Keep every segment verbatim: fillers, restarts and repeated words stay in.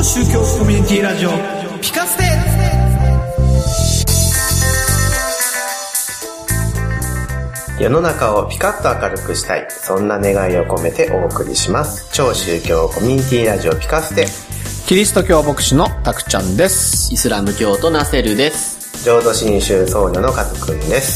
宗教コミュニティラジオピカステ。 世の中をピカッと明るくしたい、そんな願いを込めてお送りします。超宗教コミュニティラジオピカステ。 キリスト教牧師のタクちゃんです。 イスラム教徒ナセルです。 浄土真宗僧侶のカズくんです。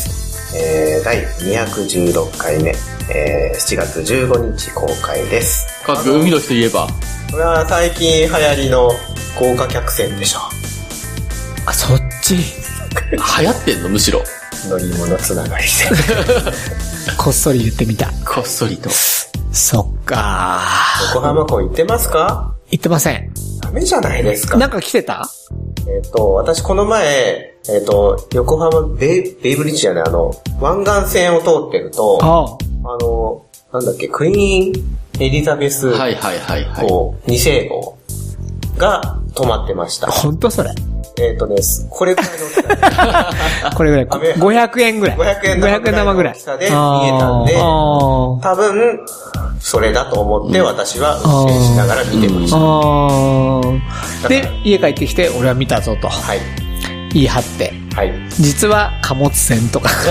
えー、だいにひゃくじゅうろっかいめ、えー、しちがつじゅうごにち公開です。 カズくん、海の日といえばこれは最近流行りの豪華客船でしょ。 あ、そっち流行ってんの？むしろ乗り物つながりでこっそり言ってみた。 こっそりと。 そっかー。横浜港行ってますか？ 行ってません。 ダメじゃないですか。 なんか来てた？ えっ、ー、と、私この前、えっ、ー、と、横浜ベイ、ベイブリッジじゃない、あの、湾岸線を通ってると、ああの、なんだっけ、クイーンエリザベス号、 はいはいはいはい、 にせいごうが止まってました。 ほんとそれ？ えっ、ー、とね、これぐらいの大きさこれぐらい。ごひゃくえんぐらい。 ごひゃくえん玉ぐらいの大きさで見えたんで、多分、それだと思って私は運転しながら見てました。 あで、家帰ってきて、俺は見たぞと。はい。言い張って。はい。実は貨物船とか、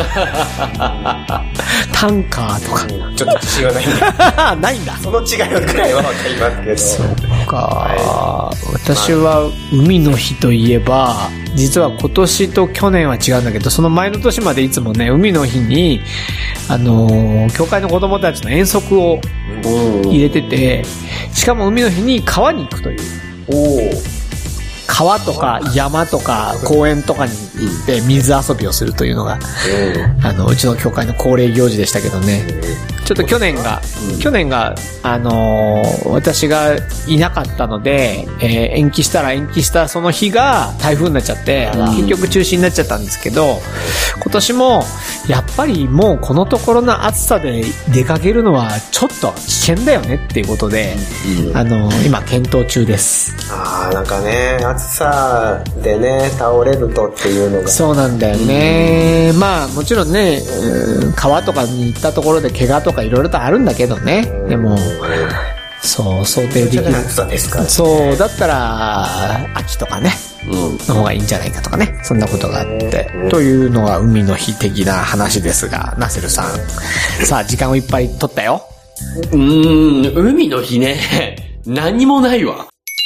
タンカーとか。 うん、ちょっと自信はないんだ。 ないんだ。 その違いのくらいはわかりますけど。 そうか、はい。私は海の日といえば、実は今年と去年は違うんだけど、その前の年までいつもね、海の日に、あのー、教会の子供たちの遠足を入れてて、しかも海の日に川に行くという。おー。川とか山とか公園とかに行って水遊びをするというのが、うん、あのうちの教会の恒例行事でしたけどね。ちょっと去年が、うん、去年があのー、私がいなかったので、えー、延期したら延期したその日が台風になっちゃって、うん、結局中止になっちゃったんですけど、今年もやっぱりもうこのところの暑さで出かけるのはちょっと危険だよねっていうことで、うん、あのー、今検討中です。 あー、なんかね、暑さでね倒れるとっていうのがそうなんだよね、うん、まあもちろんね、うん、川とかに行ったところで怪我とかいろいろとあるんだけどね、うん、でも、うん、そう想定できる暑さですから、ね、 そうだったら秋とかね、うん、の方がいいんじゃないかとかね、そんなことがあって、うん、というのが海の日的な話ですが、ナセルさん、さあ時間をいっぱい取ったよ。 うーん、海の日ね何もないわ。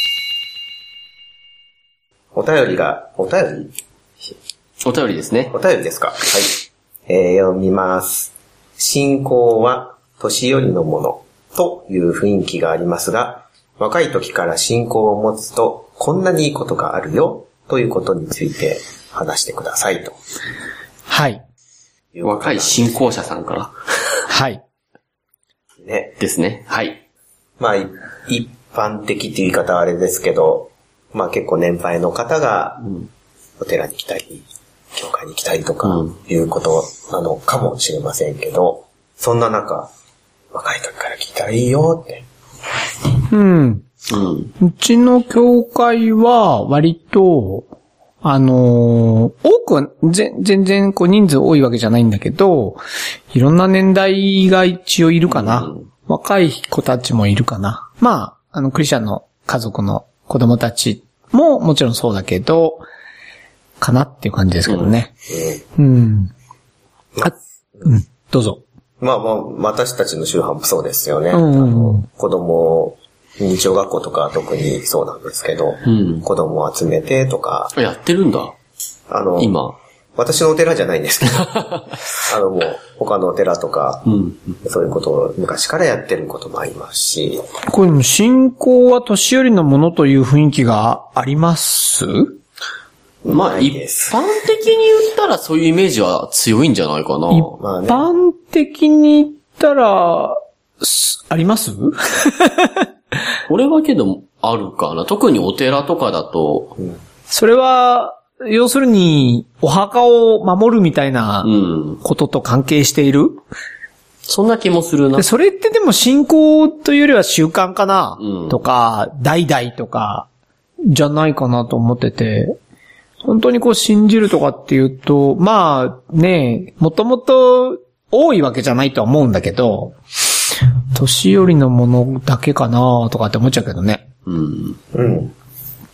お便りが、お便りお便りですね。 お便りですか。はい。えー、読みます。信仰は年寄りのものという雰囲気がありますが、若い時から信仰を持つとこんなにいいことがあるよということについて話してくださいと。 はい。 若い信仰者さんから。 はい。 ね。ですね。はい。 まあ、一般的っていう言い方はあれですけど、まあ結構年配の方がお寺に来たり、教会に来たりとかいうことなのかもしれませんけど、そんな中、若い時から聞いたらいいよって。 うん。うん。うちの教会は割と、あのー、多くはぜ全然こう人数多いわけじゃないんだけど、いろんな年代が一応いるかな。うん、若い子たちもいるかな。まあ、あのクリスチャンの家族の子供たちももちろんそうだけど、かなっていう感じですけどね。うん。うん。あ、うん。どうぞ。 まあまあ、私たちの宗派もそうですよね。うんうんうん、あの子供、日曜学校とか特にそうなんですけど、うん、子供を集めてとか。 やってるんだ。 あの、 今。 私のお寺じゃないんですけど、あのもう他のお寺とか、うん、そういうことを昔からやってることもありますし。 これでも信仰は年寄りのものという雰囲気があります？ まあ一般的に言ったらそういうイメージは強いんじゃないかな。 一般的に言ったら、あります？ 俺はけどあるかな。特にお寺とかだと。 うん、それは、要するに、お墓を守るみたいなことと関係している？うん、 そんな気もするな。 それってでも信仰というよりは習慣かな、うん、とか、代々とか、じゃないかなと思ってて、本当にこう信じるとかっていうと、まあね、もともと多いわけじゃないとは思うんだけど、年寄りのものだけかなとかって思っちゃうけどね。 うん。うん。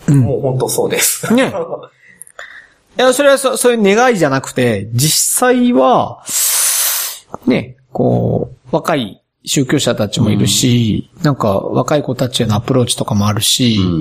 もう本当そうです。 ね。いや、それはそ、そういう願いじゃなくて、実際は、ね、こう、若い宗教者たちもいるし、うん、なんか若い子たちへのアプローチとかもあるし、うんうん、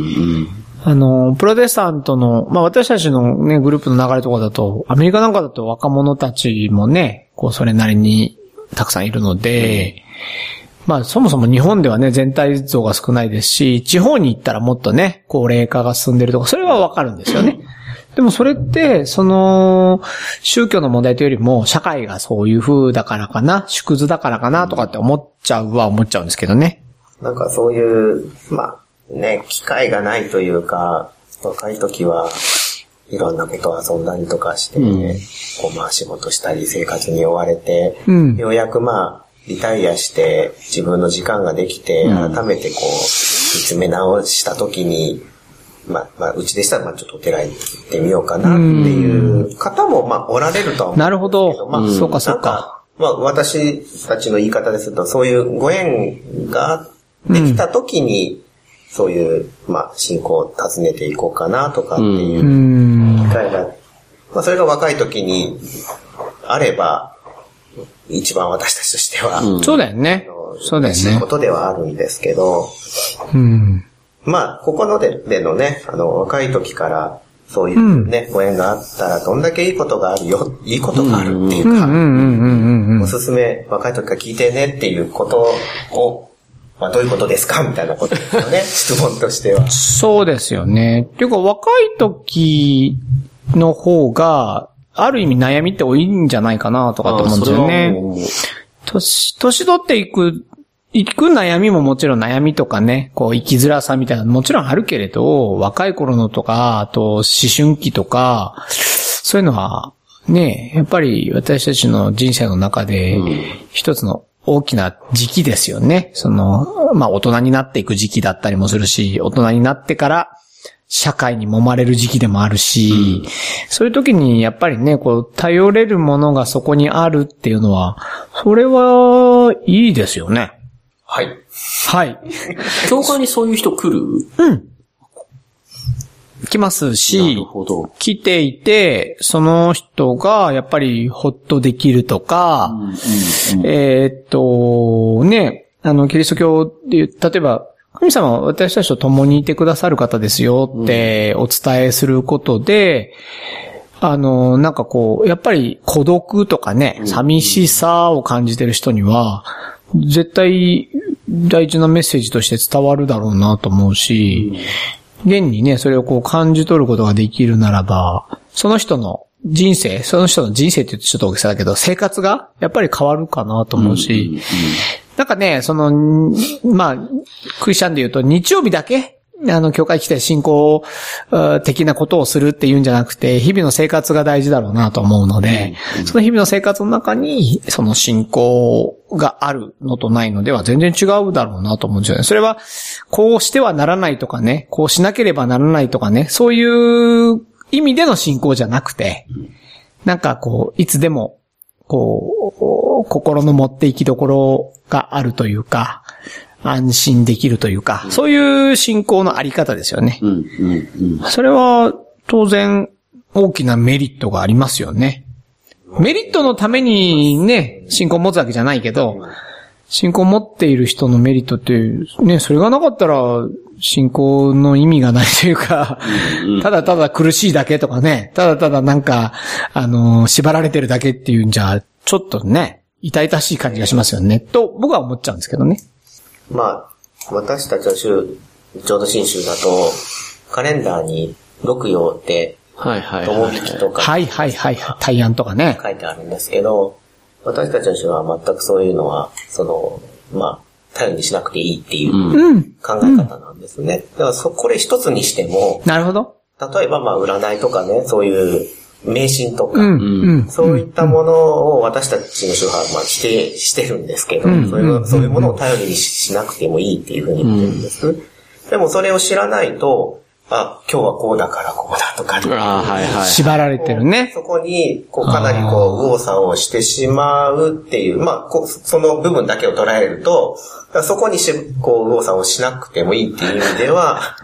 あの、プロテスタントの、まあ私たちのね、グループの流れとかだと、アメリカなんかだと若者たちもね、こうそれなりにたくさんいるので、まあそもそも日本ではね、全体像が少ないですし、地方に行ったらもっとね、高齢化が進んでるとか、それはわかるんですよね。でもそれって、その、宗教の問題というよりも、社会がそういう風だからかな、縮図だからかな、とかって思っちゃうは思っちゃうんですけどね。 なんかそういう、まあ、ね、機会がないというか、若い時はいろんなことを遊んだりとかして、うん、こうまあ仕事したり生活に追われて、うん、ようやくまあ、リタイアして自分の時間ができて、改めてこう、見つめ直した時に、まあ、まあ、うちでしたら、まあ、ちょっとお寺に行ってみようかなっていう方も、まあ、おられるとは思うんですけど。 なるほど。 まあ、 そうか、そうか。 まあ、私たちの言い方ですと、そういうご縁ができた時に、うん、そういう、まあ、信仰を訪ねていこうかなとかっていう機会が、まあ、それが若い時にあれば、一番私たちとしては、 うん、そうだよね。そうだよね。 嬉しいことではあるんですけど、 うん、 まあ、ここので、でのね、あの、若い時から、そういうね、うん、ご縁があったら、どんだけいいことがあるよ、いいことがあるっていうか、おすすめ、若い時から聞いてねっていうことを、まあ、どういうことですかみたいなことですよね、質問としては。 そうですよね。っていうか、若い時の方が、ある意味悩みって多いんじゃないかなとかって思うんですよね。年、年取っていく、行く悩みももちろん悩みとかね、こう生きづらさみたいなのもちろんあるけれど、若い頃のとか、あと思春期とか、そういうのはね、やっぱり私たちの人生の中で一つの大きな時期ですよね。その、まあ大人になっていく時期だったりもするし、大人になってから社会に揉まれる時期でもあるし、うん、そういう時にやっぱりね、こう頼れるものがそこにあるっていうのは、それはいいですよね。 はい。 はい。 教会にそういう人来る？ うん。来ますし、なるほど。来ていて、その人がやっぱりほっとできるとか、うんうんうん、えー、っと、ね、あの、キリスト教で、例えば、神様は私たちと共にいてくださる方ですよってお伝えすることで、うん、あの、なんかこう、やっぱり孤独とかね、寂しさを感じてる人には、絶対大事なメッセージとして伝わるだろうなと思うし、現にね、それをこう感じ取ることができるならば、その人の人生、その人の人生って言うとちょっと大げさだけど、生活がやっぱり変わるかなと思うし、うんうんうん、なんかね、その、まあ、クリスチャンで言うと日曜日だけあの、教会来て信仰的なことをするっていうんじゃなくて、日々の生活が大事だろうなと思うので、うんうん、その日々の生活の中に、その信仰があるのとないのでは全然違うだろうなと思うんですよね。それは、こうしてはならないとかね、こうしなければならないとかね、そういう意味での信仰じゃなくて、なんかこう、いつでも、こう、心の持っていきどころがあるというか、安心できるというか、うん、そういう信仰のあり方ですよね、うんうんうん。それは当然大きなメリットがありますよね。メリットのためにね、信仰を持つわけじゃないけど、信仰を持っている人のメリットって、ね、それがなかったら信仰の意味がないというか、うんうん、ただただ苦しいだけとかね、ただただなんか、あの、縛られてるだけっていうんじゃ、ちょっとね、痛々しい感じがしますよね、と僕は思っちゃうんですけどね。 まあ、私たちの週、浄土真宗だと、カレンダーに六曜って、 はいはいはい。 友引とか、 はいはいはい。大安とかね。 書いてあるんですけど、私たちの宗は全くそういうのは、その、まあ、頼りにしなくていいっていう考え方なんですね。うん、だからそ、これ一つにしても、 なるほど。 例えばまあ、占いとかね、そういう、迷信とか、 うんうん、 そういったものを私たちの宗派はまあ否定してるんですけど、うん、そういう、そういうものを頼りにしなくてもいいっていうふうに言ってるんです。うん、でもそれを知らないと、あ、今日はこうだからこうだとか、 あ、はいはい、 縛られてるね。 そこにこうかなりこう右往左往してしまうっていう、まあこその部分だけを捉えると、そこにしこう右往左往しなくてもいいっていう意味では、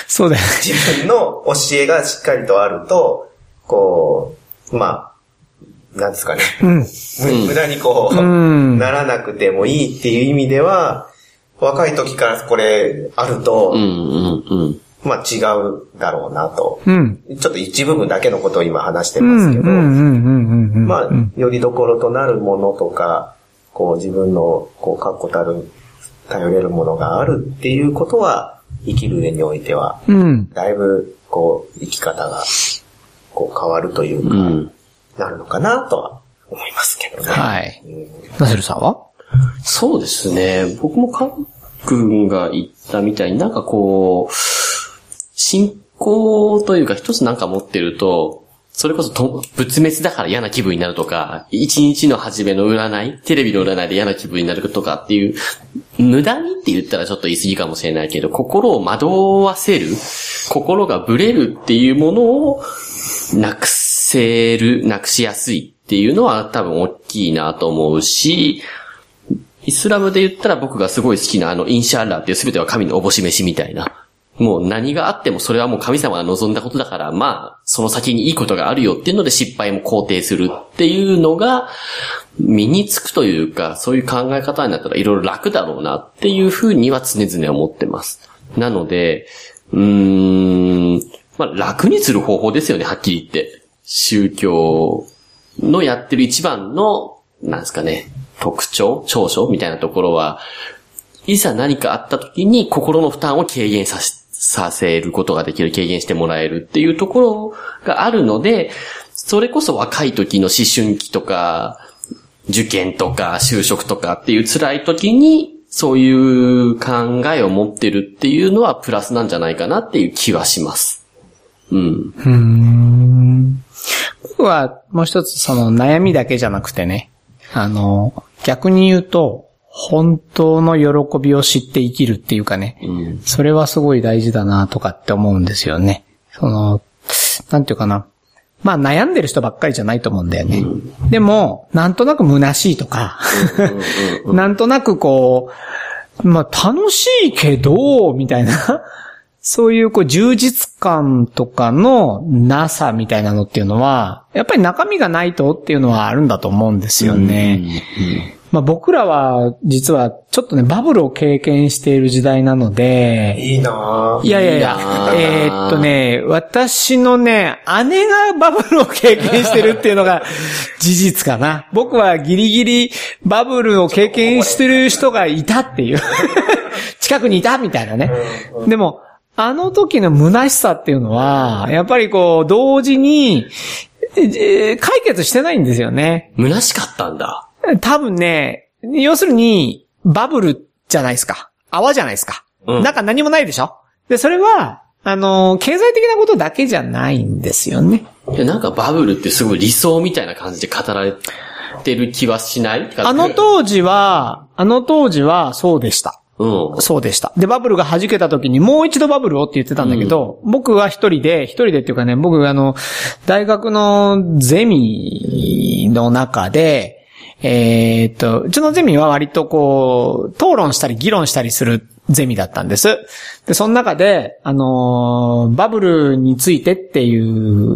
そうだよね。 自分の教えがしっかりとあると、こう、まあ、なんですかね。 うん。 無駄にこう、うん、ならなくてもいいっていう意味では、若い時からこれあると、うんうんうん、まあ違うだろうなと、うん。ちょっと一部分だけのことを今話してますけど、まあ、よりどころとなるものとか、こう自分のこう確固たる頼れるものがあるっていうことは、生きる上においては、うん、だいぶこう生き方がこう変わるというか、うん、なるのかなとは思いますけどね。 はい。うん、ナセルさんは？ そうですね。僕もカン君が言ったみたいになんかこう、信仰というか一つなんか持ってると、それこそと仏滅だから嫌な気分になるとか、一日の初めの占い、テレビの占いで嫌な気分になるとかっていう、無駄にって言ったらちょっと言い過ぎかもしれないけど、心を惑わせる、心がブレるっていうものをなくせる、なくしやすいっていうのは多分大きいなと思うし、イスラムで言ったら僕がすごい好きなあのインシャアラーっていう全ては神のおぼし飯みたいな。もう何があってもそれはもう神様が望んだことだから、まあ、その先にいいことがあるよっていうので失敗も肯定するっていうのが身につくというか、そういう考え方になったらいろいろ楽だろうなっていうふうには常々思ってます。なので、うーん、まあ楽にする方法ですよね、はっきり言って。宗教のやってる一番の、なんですかね、特徴、長所みたいなところは、いざ何かあった時に心の負担を軽減させ、させることができる、軽減してもらえるっていうところがあるので、それこそ若い時の思春期とか、受験とか就職とかっていう辛い時に、そういう考えを持ってるっていうのはプラスなんじゃないかなっていう気はします。うん。 うーん。僕はもう一つその悩みだけじゃなくてね、あの、逆に言うと、本当の喜びを知って生きるっていうかね、うん、それはすごい大事だなとかって思うんですよね。その、なんていうかな。まあ悩んでる人ばっかりじゃないと思うんだよね。うん、でも、なんとなく虚しいとか、なんとなくこう、まあ楽しいけど、みたいな、そういうこう充実感とかのなさみたいなのっていうのは、やっぱり中身がないとっていうのはあるんだと思うんですよね。うんうんうん、まあ僕らは実はちょっとねバブルを経験している時代なので。 いいなぁ。 いやいやいや、えー、っとね、私のね、姉がバブルを経験してるっていうのが事実かな。僕はギリギリバブルを経験してる人がいたっていう。近くにいたみたいなね。でも、あの時の虚しさっていうのは、やっぱりこう、同時に、解決してないんですよね。 虚しかったんだ。 多分ね、要するに、バブルじゃないですか。泡じゃないですか。うん。なんか何もないでしょ？で、それは、あの、経済的なことだけじゃないんですよね。 いや、なんかバブルってすごい理想みたいな感じで語られてる気はしない？ あの当時は、あの当時はそうでした。 うん、 そうでした。で、バブルが弾けた時にもう一度バブルをって言ってたんだけど、うん、僕は一人で、一人でっていうかね、僕あの、大学のゼミの中で、えー、っと、うちのゼミは割とこう、討論したり議論したりするゼミだったんです。で、その中で、あのー、バブルについてっていう、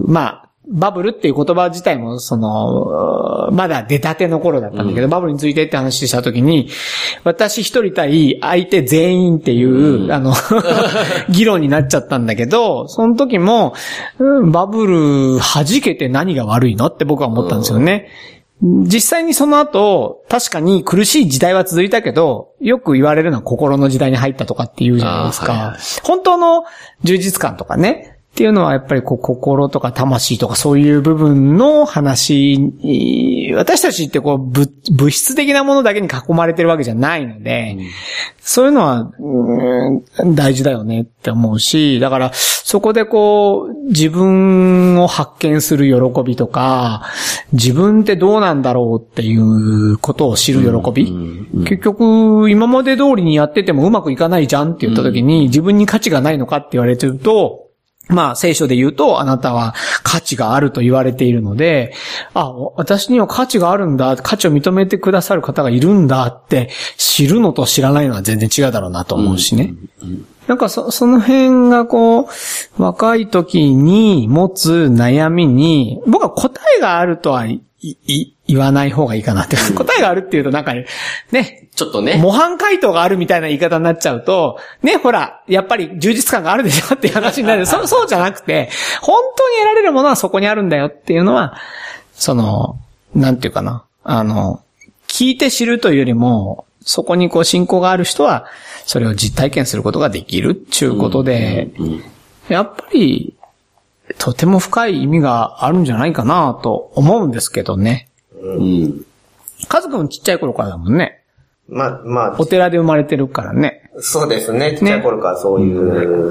まあ、バブルっていう言葉自体も、その、まだ出たての頃だったんだけど、うん、バブルについてって話したときに、私一人対相手全員っていう、うん、あの、議論になっちゃったんだけど、その時も、うん、バブル弾けて何が悪いのって僕は思ったんですよね。うん、実際にその後、確かに苦しい時代は続いたけど、よく言われるのは心の時代に入ったとかって言うじゃないですか。はいはい、本当の充実感とかね。っていうのはやっぱりこう心とか魂とかそういう部分の話、私たちってこう物、物質的なものだけに囲まれてるわけじゃないので、うん、そういうのは、うん、大事だよねって思うし、だからそこでこう自分を発見する喜びとか、自分ってどうなんだろうっていうことを知る喜び、うんうんうん、結局今まで通りにやっててもうまくいかないじゃんって言った時に、自分に価値がないのかって言われてると、まあ、聖書で言うと、あなたは価値があると言われているので、あ、私には価値があるんだ、価値を認めてくださる方がいるんだって知るのと知らないのは全然違うだろうなと思うしね。 なんかそ、その辺がこう、若い時に持つ悩みに、僕は答えがあるとは、い、い、言わない方がいいかなって。うん、答えがあるっていうとなんかね、ね。 ちょっとね。 模範回答があるみたいな言い方になっちゃうと、ね、ほら、やっぱり充実感があるでしょっていう話になる。そ、そうじゃなくて、本当に得られるものはそこにあるんだよっていうのは、その、なんていうかな。あの、聞いて知るというよりも、そこにこう信仰がある人は、それを実体験することができるっていうことで、うんうんうん、やっぱり、とても深い意味があるんじゃないかなと思うんですけどね。うん。カズくんちっちゃい頃からだもんね。 まあ、まあ。 お寺で生まれてるからね。 そうですね。ちっちゃい頃からそういう、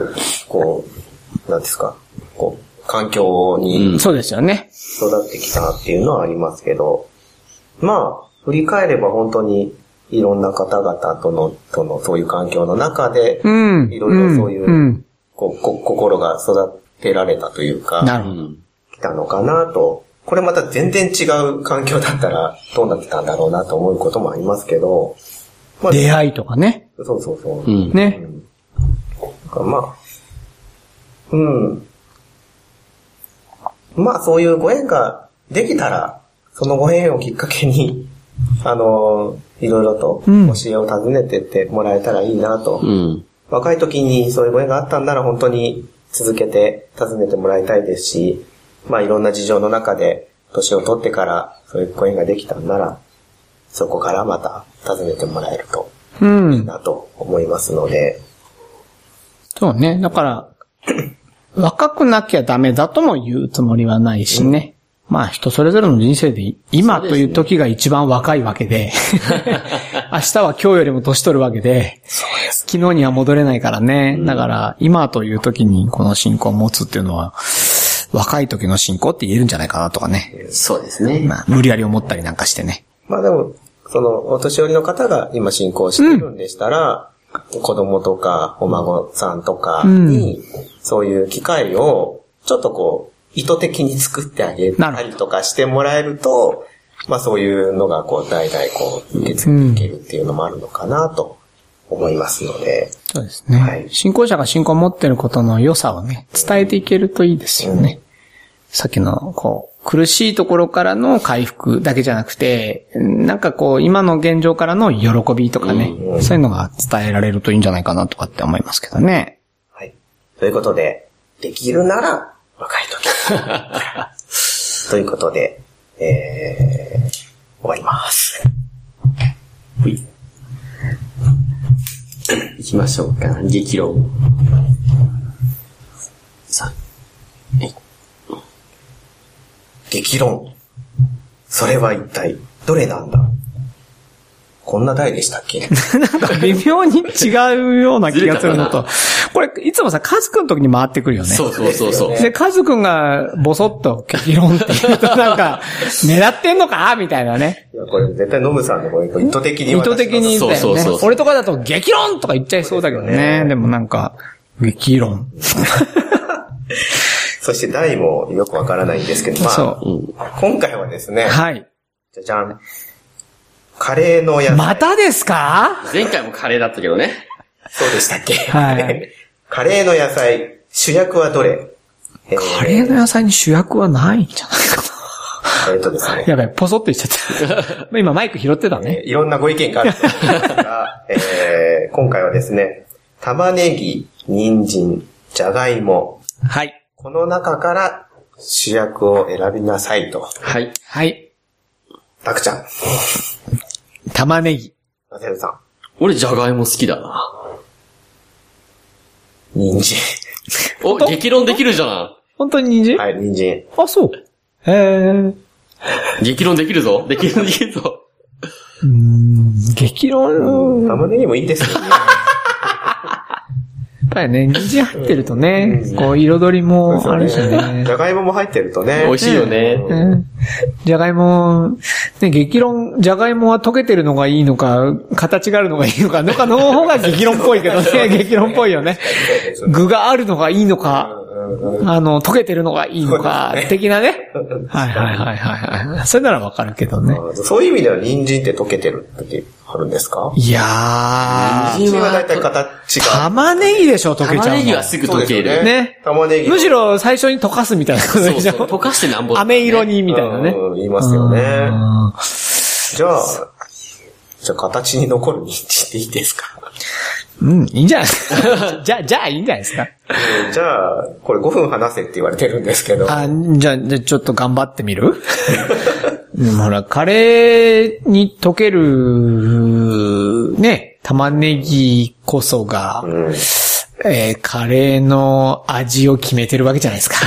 ね、こう、なんですか、こう、環境に、 そうですよね。 育ってきたっていうのはありますけど、まあ、振り返れば本当にいろんな方々との、とのそういう環境の中で、うん、いろいろそういう、うん、こうこ心が育てられたというか、 なるほど。 来たのかなと。これまた全然違う環境だったらどうなってたんだろうなと思うこともありますけど、 まあ、出会いとかね。 そうそうそう。 うん、ね。 うん、まあ、うん。まあそういうご縁ができたら、そのご縁をきっかけに、あの、いろいろと教えを尋ねてってもらえたらいいなと。うん、若い時にそういうご縁があったんなら本当に続けて尋ねてもらいたいですし、まあいろんな事情の中で年を取ってからそういうご縁ができたんなら、そこからまた尋ねてもらえるといいなと思いますので。 うん、そうね。だから、若くなきゃダメだとも言うつもりはないしね。うん、まあ人それぞれの人生で今という時が一番若いわけで、明日は今日よりも年取るわけで、昨日には戻れないからね。うん、だから今という時にこの信仰を持つっていうのは、若い時の信仰って言えるんじゃないかなとかね。 そうですね。 まあ無理やり思ったりなんかしてね。 まあでも、そのお年寄りの方が今信仰してるんでしたら、うん、子供とかお孫さんとかに、そういう機会をちょっとこう、意図的に作ってあげたりとかしてもらえると、まあそういうのがこう、代々こう、受け継いでいけるっていうのもあるのかなと思いますので。 そうですね。はい、信仰者が信仰を持っていることの良さをね、伝えていけるといいですよね。うん、さっきの、こう、苦しいところからの回復だけじゃなくて、なんかこう、今の現状からの喜びとかね、うんうん、そういうのが伝えられるといいんじゃないかなとかって思いますけどね。 はい。ということで、できるなら、若い時。ということで、えー、終わります。 はい。行きましょうか。激論。さあ、え激論。それは一体どれなんだ？こんな題でしたっけ？ なんか微妙に違うような気がするのと。これ、いつもさ、カズくんの時に回ってくるよね。 そうそうそうそう。 で、カズくんがボソッと激論って言うとなんか、狙ってんのかみたいなね。 いや、これ絶対ノムさんのこれ意図的に。 意図的に言ったよね。 そうそうそう。 俺とかだと激論とか言っちゃいそうだけどね。でもなんか、激論。 そして題もよくわからないんですけど、まあ、そう、今回はですね。 はい。 じゃじゃん。カレーの野菜。 またですか？ 前回もカレーだったけどね。 そうでしたっけ？ はい。 カレーの野菜、主役はどれ？ えー、カレーの野菜に主役はないんじゃないかな。 えっとですね。 やばい、ポソって言っちゃった。今マイク拾ってたね。 えー、いろんなご意見があると思いますが、えー、今回はですね、玉ねぎ、人参、じゃがいも。 はい。 この中から主役を選びなさいと。 はい。 はい。 たくちゃん。 玉ねぎ。 ナセルさん。 俺、じゃがいも好きだな。 人参。 お、激論できるじゃん。 本当に人参？ はい、人参。 あ、そう。へー。 激論できるぞ。激論できるぞ。 うーん、激論。 玉ねぎもいいですよね。 やっぱりね、人参入ってるとね、こう、彩りもあるしね。 じゃがいもも入ってるとね。 美味しいよね。 じゃがいも、ね、激論、じゃがいもは溶けてるのがいいのか、形があるのがいいのか、のかの方が激論っぽいけどね、激論っぽいよね。具があるのがいいのか、あの、溶けてるのがいいのか、的なね。はいはいはいはいはい。それならわかるけどね。 そういう意味では人参って溶けてるってあるんですか？ いやー。 人参はだいたい形が。 玉ねぎでしょ、溶けちゃうの。 玉ねぎはすぐ溶ける。 ね。 玉ねぎ。 むしろ最初に溶かすみたいなことでしょ。 そうそう。溶かしてなんぼ、ね。 飴色にみたいなね。 うん、言いますよね。じゃあ、じゃあ形に残る人参でいいですか？ うん、いいんじゃないですか。じゃあ、じゃあいいんじゃないですか。 じゃあ、これごふん話せって言われてるんですけど。 あ、じゃあ、じゃあちょっと頑張ってみるでもほら、カレーに溶ける、ね、玉ねぎこそが、 うん、 えー、カレーの味を決めてるわけじゃないですか。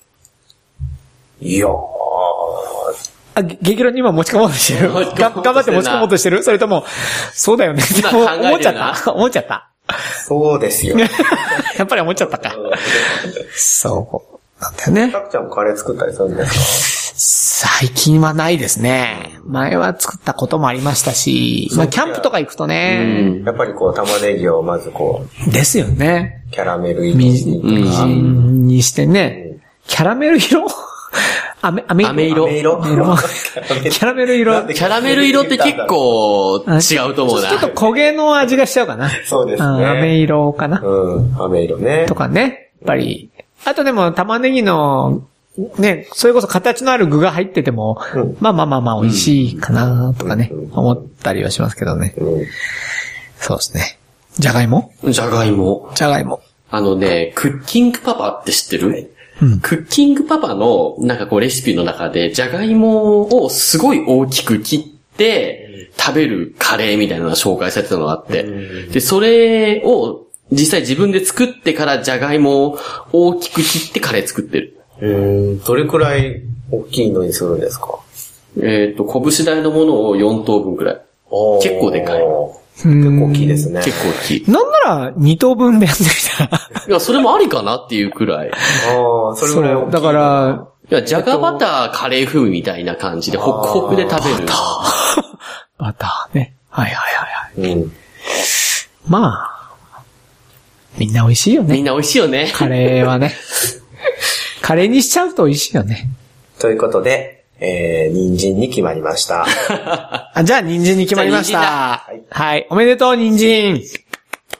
いやー。 あ、激論に今持ち込もうとしてる。が頑張って持ち込もうとしてる？それとも、そうだよね。思っちゃった思っちゃった。 そうですよ。 やっぱり思っちゃったか。そうなんだよね。 たくちゃんもカレー作ったりするんですか？最近はないですね。前は作ったこともありましたし、まあキャンプとか行くとね、 うん、やっぱりこう玉ねぎをまずこうですよね。 キャラメル色ににしてね、うん、キャラメル色飴、飴色。 飴色。 キャラメル色。 キャラメル色って結構違うと思うな。 ちょっと焦げの味がしちゃうかな。 そうですね。 飴色かな。 うん、飴色ね。 とかね。やっぱり。あとでも玉ねぎの、ね、それこそ形のある具が入ってても、うん、まあまあまあまあ美味しいかなとかね、うん、思ったりはしますけどね。うん、そうですね。じゃがいも？ じゃがいも。 じゃがいも。 あのね、クッキングパパって知ってる？はい、 うん、 クッキングパパのなんかこうレシピの中でじゃがいもをすごい大きく切って食べるカレーみたいなのが紹介されてたのがあって、で、それを実際自分で作ってからじゃがいもを大きく切ってカレー作ってる。 えー、どれくらい大きいのにするんですか？ えっと、拳大のものをよん等分くらい。結構でかい。 結構大きいですね。 結構大きい。 なんならに等分でやってみたら。 いや、それもありかなっていうくらい。 ああ、それぐらい大きい。 だから、 いや、じゃがバターカレー風味みたいな感じで、ホクホクで食べる。 バター。バターね。はいはいはいはい。うん、まあ、みんな美味しいよね。 みんな美味しいよね。 カレーはね。カレーにしちゃうと美味しいよね。 ということで、えー、人参に決まりました。 あ、じゃあ人参に決まりました。はい、はい。おめでとう、人参。ディージ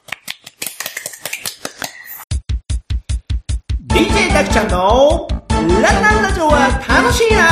ェー たくちゃんのラララジオは楽しいな。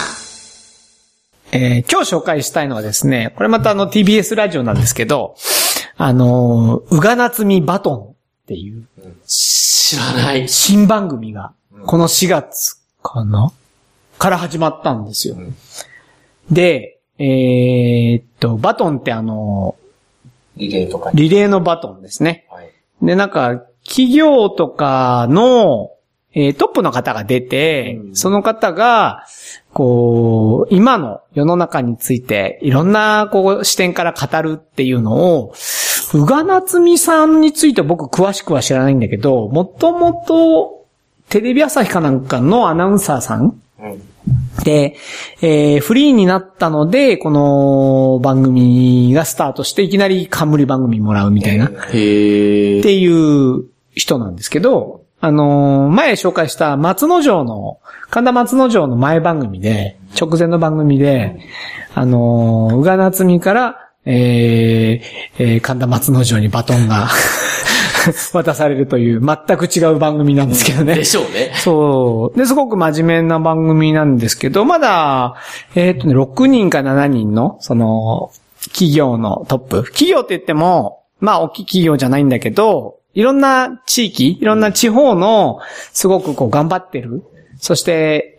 えー、今日紹介したいのはですね、これまたあの ティービーエス ラジオなんですけど、あのー、うがなつみバトンっていう、 知らない。 新番組が、このしがつかなから始まったんですよ。うん、で、えー、っと、バトンってあの、 リレーとか。 リレーのバトンですね。 はい、 で、なんか、企業とかの、えー、トップの方が出て、うん、その方が、こう、今の世の中について、いろんな、こう、視点から語るっていうのを、うがなつみさんについて僕詳しくは知らないんだけど、もともと、テレビ朝日かなんかのアナウンサーさん、うん、で、えー、フリーになったので、この番組がスタートしていきなり冠番組もらうみたいな。 へー。 っていう人なんですけど、あのー、前紹介した松之丞の、神田松之丞の前番組で、直前の番組で、あのー、うがなつみから、えー、えー、神田松之丞にバトンが渡されるという全く違う番組なんですけどね。 でしょうね。 そう。で、すごく真面目な番組なんですけど、まだ、えー、っとね、ろくにんかななにんの、その、企業のトップ。企業って言っても、まあ、大きい企業じゃないんだけど、いろんな地域、いろんな地方の、すごくこう頑張ってる。そして、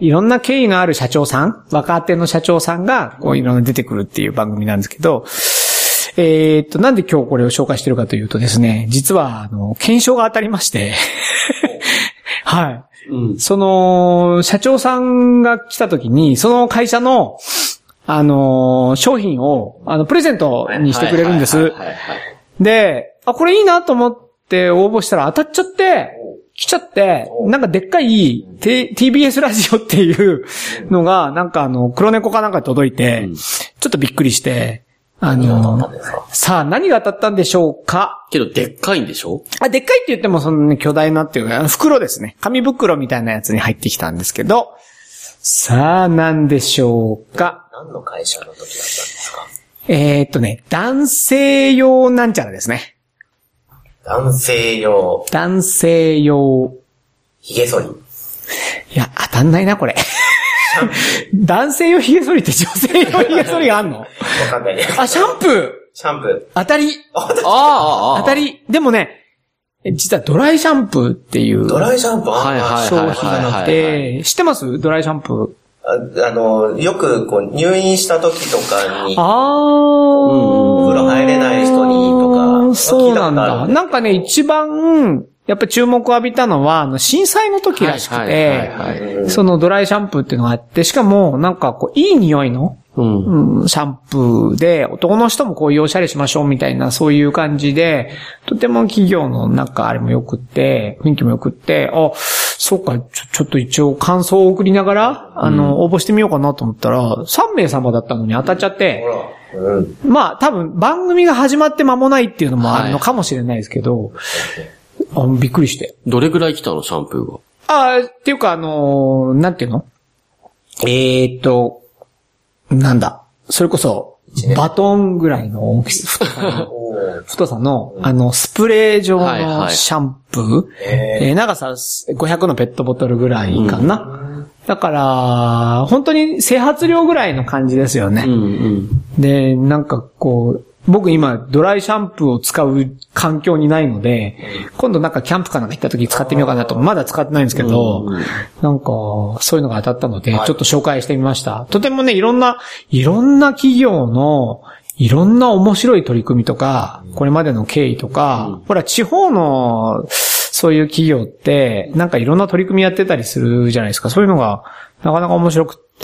いろんな経緯のある社長さん、若手の社長さんが、こういろんな出てくるっていう番組なんですけど、えー、っと、なんで今日これを紹介してるかというとですね、実は、あの、検証が当たりまして、はい、うん。その、社長さんが来た時に、その会社の、あの、商品を、あの、プレゼントにしてくれるんです。で、あ、これいいなと思って応募したら当たっちゃって、来ちゃって、なんかでっかい ティービーエス ラジオっていうのが、なんかあの、黒猫かなんか届いて、ちょっとびっくりして、あの、さあ何が当たったんでしょうか？ けどでっかいんでしょ？ あ、でっかいって言ってもそのね、巨大なっていうか、袋ですね。紙袋みたいなやつに入ってきたんですけど、さあ何でしょうか？ 何の会社の時だったんですか？ えー、っとね、男性用なんちゃらですね。 男性用。 男性用。 髭剃り。 いや、当たんないな、これ。男性用髭剃りって女性用髭剃りがあんの？ わかんないね。 あ、シャンプーシャンプー。 当たりあ、当たり。 ああ、 当たりでもね、実はドライシャンプーっていうドライシャンプーはいはい商品があって、知ってますドライシャンプー。 あ, あの、よくこう入院した時とかに、 あお風呂入れない人にとか、 そうなんだ。 聞いたことあるなんかね、一番、やっぱ注目を浴びたのは、あの、震災の時らしくはいてはいはいは、 そのドライシャンプーっていうのがあって、しかも、なんかこう、いい匂いの、 うん。 うん、シャンプーで、男の人もこういうおしゃれしましょうみたいな、そういう感じで、とても企業のなんかあれも良くって、雰囲気も良くって、あ、そうか、ちょ、ちょっと一応感想を送りながら、あの、応募してみようかなと思ったら、さんめい様だったのに当たっちゃって、 ほら。うん。 まあ多分番組が始まって間もないっていうのもあるのかもしれないですけど、あびっくりして。 どれぐらい来たの、シャンプーが。 あっていうかあのー、なんていうのえーっと、なんだ。それこそ、バトンぐらいの大きさ、太さの、太さのあの、スプレー状のシャンプー、 ええー長さごひゃくのペットボトルぐらいかな。だから、本当に整髪量ぐらいの感じですよね。 うんうん。 で、なんかこう、僕今ドライシャンプーを使う環境にないので、今度なんかキャンプかなんか行った時使ってみようかなと、まだ使ってないんですけど、なんかそういうのが当たったので、ちょっと紹介してみました。とてもね、いろんな、いろんな企業の、いろんな面白い取り組みとか、これまでの経緯とか、ほら地方のそういう企業って、なんかいろんな取り組みやってたりするじゃないですか。そういうのがなかなか面白くって、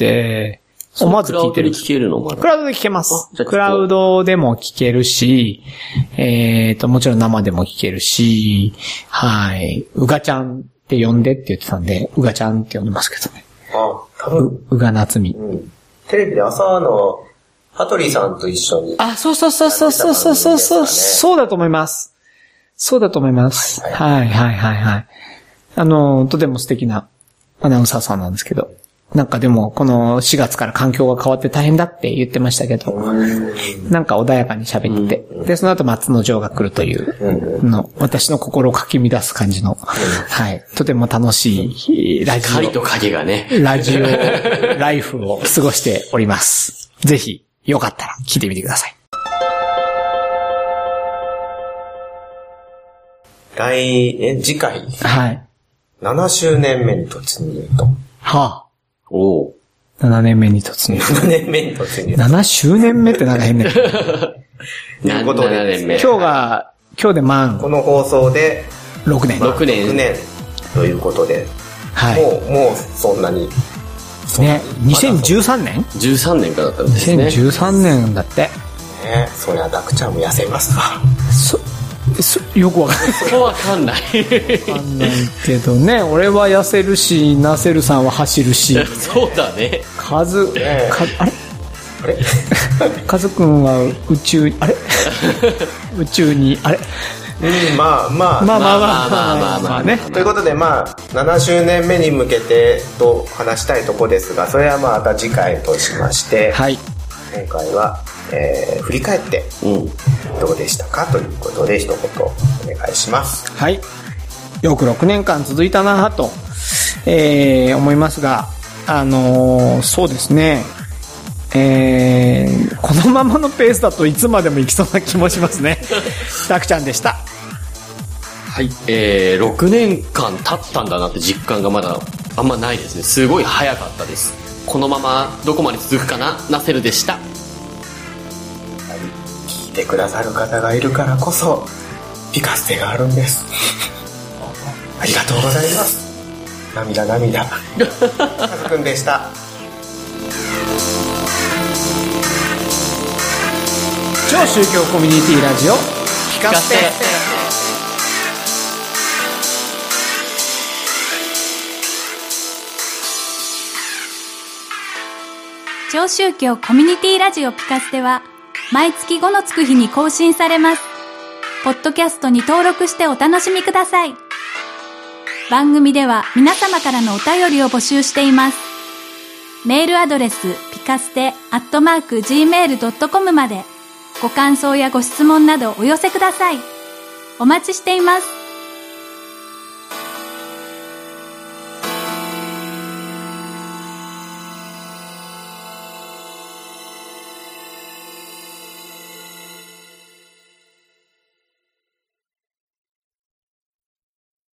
思わず聞いてる。 クラウドで聞けるのまだ。 クラウドで聞けますあじゃあ。 クラウドでも聞けるし、えっと、もちろん生でも聞けるし、はい。うがちゃんって呼んでって言ってたんで、うがちゃんって呼んでますけどね。 あ、多分、 う、うがなつみ。 うん。テレビで朝の、羽鳥さんと一緒に。 あ、そうそうそうそうそうそうそうそう、そうだと思います。そうだと思います。はいはいはいはい。あの、とても素敵なアナウンサーさんなんですけど。なんかでも、このしがつから環境が変わって大変だって言ってましたけど、なんか穏やかに喋ってて、で、その後松之丞が来るというの、私の心をかき乱す感じの、はい、とても楽しいラジ光と影がね。 オ、ラジオライフを過ごしております。ぜひ、よかったら聞いてみてください。 来、え、次回、 はい。 ななしゅうねんめに突入と。 はあ。 おう。 ななねんめに突入。 ななねんめに突入。 ななしゅうねんめってなんか変だけど。 ということでななねんめ。 今日が、今日で満この放送で、 ろくねん。 ろくねんろくねんということで、 はい。 もう、もうそんなに。 ね、にせんじゅうさんねんじゅうさんねんからだったんですね。 にせんじゅうさんねんだって。 ね、そりゃダクちゃんも痩せますわ。 そ、そ、よくわかんない。 そこわかんない。 わかんないけどね、俺は痩せるし、ナセルさんは走るし、 そうだね。 カズ、 ねか、あれあれカズくんは宇宙に、あれ宇宙に、あれうん、まあまあ。 まあまあまあまあまあまあまあまあね。 ということで、まあ、ななしゅうねんめに向けてと話したいとこですが、それはまた次回としまして、 はい。 今回は、えー、振り返ってうん。 どうでしたかということで一言お願いします。 はい。よくろくねんかん続いたなと、えー、思いますが、あのー、そうですね、えー、このままのペースだといつまでもいきそうな気もしますね。たくちゃんでした。 はい。えー、ろくねんかん経ったんだなって実感がまだあんまないですね。すごい早かったです。このままどこまで続くかな、ナセルでした。 聞いてくださる方がいるからこそ、ピカステがあるんです。ありがとうございます。涙涙。カズくんでした。 超宗教コミュニティラジオピカステ。 超宗教コミュニティラジオピカステは毎月ごのつく日に更新されます。ポッドキャストに登録してお楽しみください。番組では皆様からのお便りを募集しています。メールアドレスピカステアットマーク ジーメールドットコム までご感想やご質問などお寄せください。お待ちしています。